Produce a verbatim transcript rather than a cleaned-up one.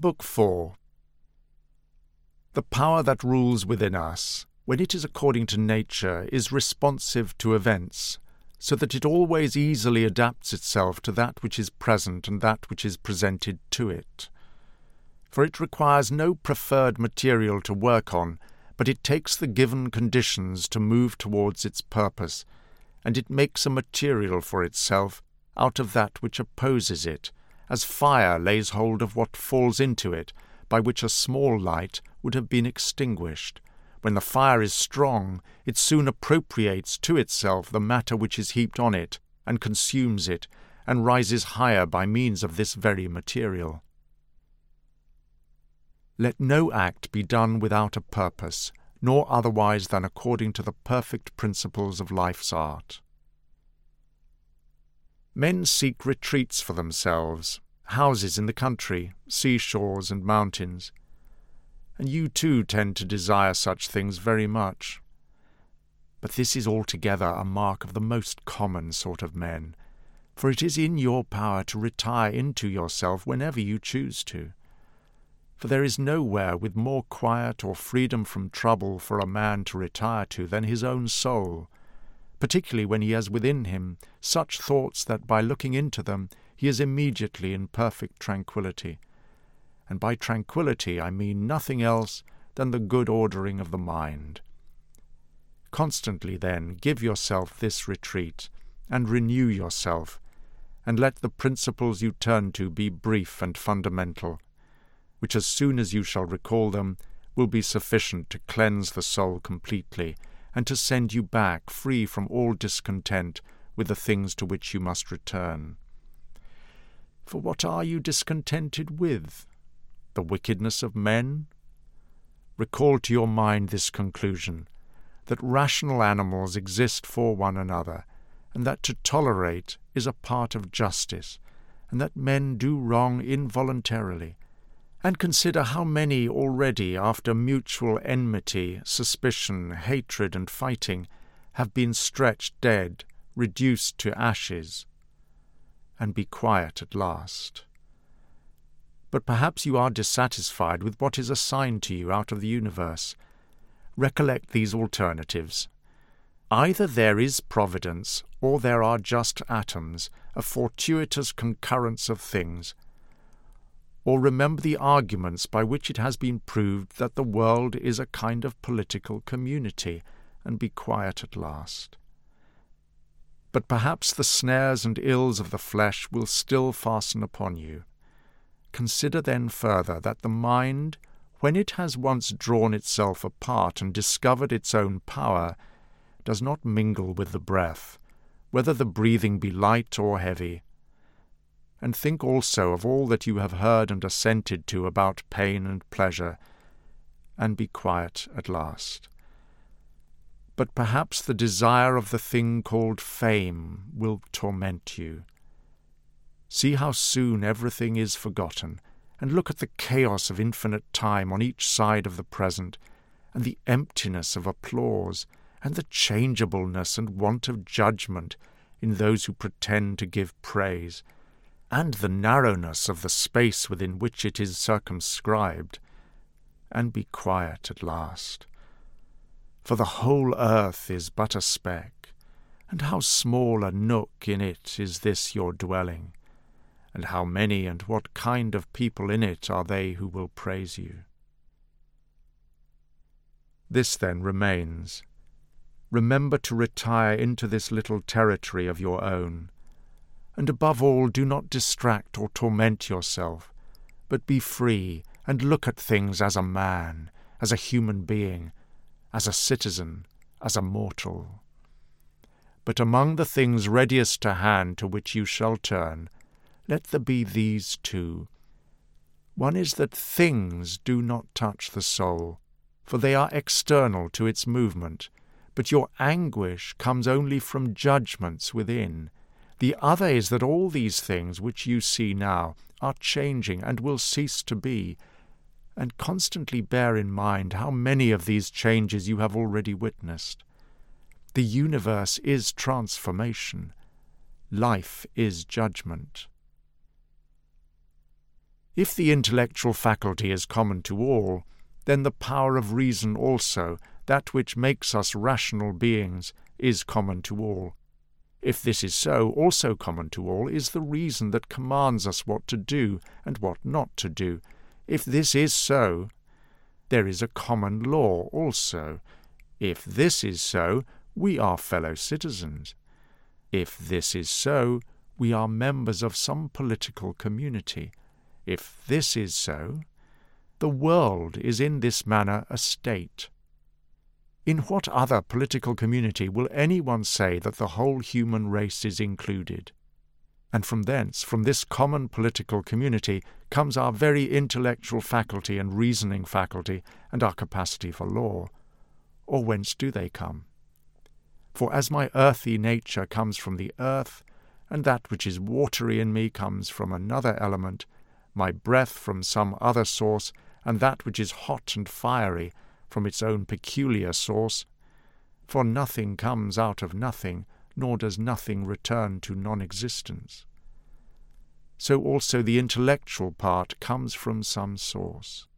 Book four. The power that rules within us, when it is according to nature, is responsive to events, so that it always easily adapts itself to that which is present and that which is presented to it. For it requires no preferred material to work on, but it takes the given conditions to move towards its purpose, and it makes a material for itself out of that which opposes it, as fire lays hold of what falls into it, by which a small light would have been extinguished. When the fire is strong, it soon appropriates to itself the matter which is heaped on it, and consumes it, and rises higher by means of this very material. Let no act be done without a purpose, nor otherwise than according to the perfect principles of life's art. Men seek retreats for themselves, houses in the country, seashores and mountains, and you too tend to desire such things very much. But this is altogether a mark of the most common sort of men, for it is in your power to retire into yourself whenever you choose to. For there is nowhere with more quiet or freedom from trouble for a man to retire to than his own soul, particularly when he has within him such thoughts that by looking into them he is immediately in perfect tranquillity. And by tranquillity I mean nothing else than the good ordering of the mind. Constantly, then, give yourself this retreat, and renew yourself, and let the principles you turn to be brief and fundamental, which as soon as you shall recall them will be sufficient to cleanse the soul completely, and to send you back free from all discontent with the things to which you must return. For what are you discontented with? The wickedness of men? Recall to your mind this conclusion, that rational animals exist for one another, and that to tolerate is a part of justice, and that men do wrong involuntarily, and consider how many already, after mutual enmity, suspicion, hatred, and fighting, have been stretched dead, reduced to ashes, and be quiet at last. But perhaps you are dissatisfied with what is assigned to you out of the universe. Recollect these alternatives. Either there is providence, or there are just atoms, a fortuitous concurrence of things. Or remember the arguments by which it has been proved that the world is a kind of political community, and be quiet at last. But perhaps the snares and ills of the flesh will still fasten upon you. Consider then further that the mind, when it has once drawn itself apart and discovered its own power, does not mingle with the breath, whether the breathing be light or heavy. And think also of all that you have heard and assented to about pain and pleasure, and be quiet at last. But perhaps the desire of the thing called fame will torment you. See how soon everything is forgotten, and look at the chaos of infinite time on each side of the present, and the emptiness of applause, and the changeableness and want of judgment in those who pretend to give praise, and the narrowness of the space within which it is circumscribed, and be quiet at last. For the whole earth is but a speck, and how small a nook in it is this your dwelling, and how many and what kind of people in it are they who will praise you. This then remains. Remember to retire into this little territory of your own, and above all do not distract or torment yourself, but be free and look at things as a man, as a human being, as a citizen, as a mortal. But among the things readiest to hand to which you shall turn, let there be these two. One is that things do not touch the soul, for they are external to its movement, but your anguish comes only from judgments within. The other is that all these things which you see now are changing and will cease to be, and constantly bear in mind how many of these changes you have already witnessed. The universe is transformation. Life is judgment. If the intellectual faculty is common to all, then the power of reason also, that which makes us rational beings, is common to all. If this is so, also common to all is the reason that commands us what to do and what not to do. If this is so, there is a common law also. If this is so, we are fellow citizens. If this is so, we are members of some political community. If this is so, the world is in this manner a state. In what other political community will anyone say that the whole human race is included? And from thence, from this common political community, comes our very intellectual faculty and reasoning faculty and our capacity for law. Or whence do they come? For as my earthy nature comes from the earth, and that which is watery in me comes from another element, my breath from some other source, and that which is hot and fiery from its own peculiar source, for nothing comes out of nothing, nor does nothing return to non-existence. So also the intellectual part comes from some source.